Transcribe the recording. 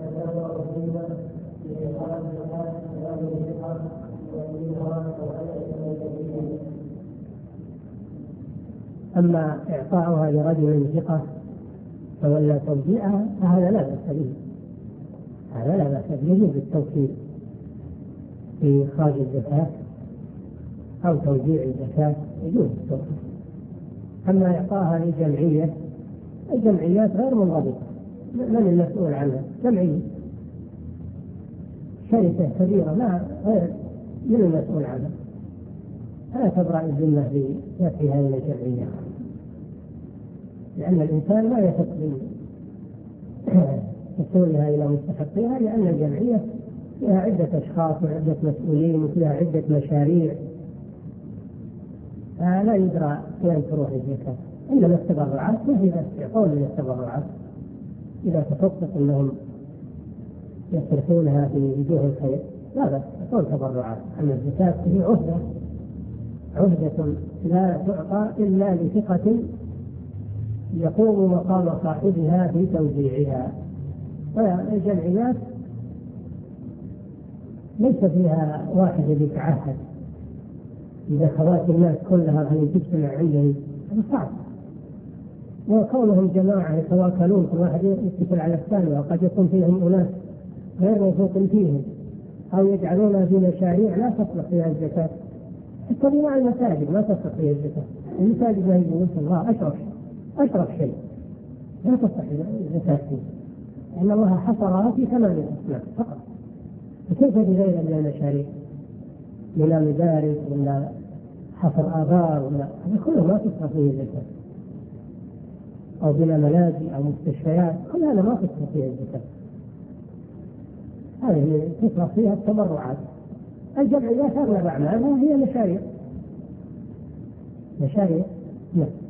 أما إعطاؤها لرجل ثقة فولا توزيعها فهذا لا بأس به، هذا لا بأس به، يجوز التوكيل في إخراج الزكاة أو توزيع الزكاة، يجوز التوكيل. أما إعطاها لجمعية، الجمعيات غير منضبطة، من المسؤول عنها؟ جمعية، شركة كبيرة، لا غير من المسؤول عنها، لا تبرأ الذمة بيدها إلى الجمعية، لأن الإنسان لا يثق بوصولها إلى مستحقيها، لأن الجمعية فيها عدة أشخاص وعدة مسؤولين وفيها عدة مشاريع، لا يدرى وين تروح الزكاة. إنما التبرعات ما هي بس يعطون من التبرعات إذا تخطط أنهم يصرفونها في وجوه الخير، لا بس يعطون تبرعات. أما الزكاة هي عهدة لا تعطى إلا لثقة يقوم مقام صاحبها في توزيعها. والجمعيات ليس فيها واحد يتعهد إذا خوات الناس كلها أن تجتمع عندهم، هذا صعب. وكونهم جماعة يتواكلون، كل واحد يتكل على الثاني، وقد يكون فيهم أناس غير موثوق فيهم أو يجعلونها في مشاريع لا تصلح فيها الزكاة. حتى مع المساجد ما تصلح فيها الزكاة، المساجد ما يقولون الله أشرف شيء لا تصلح الزكاة فيه، لأن الله حصرها في 8 أصناف فقط. فكيف بغير من المشاريع، ولا مدارس ولا حفر آبار ولا هذا كله ما تصرف فيه الزكاة، أو بلا ملاجئ أو مستشفيات، كل هذا ما تصرف فيه الزكاة، هذه تصرف فيها التبرعات. الجمعيات أغلب أعمالها هي مشاريع. نعم.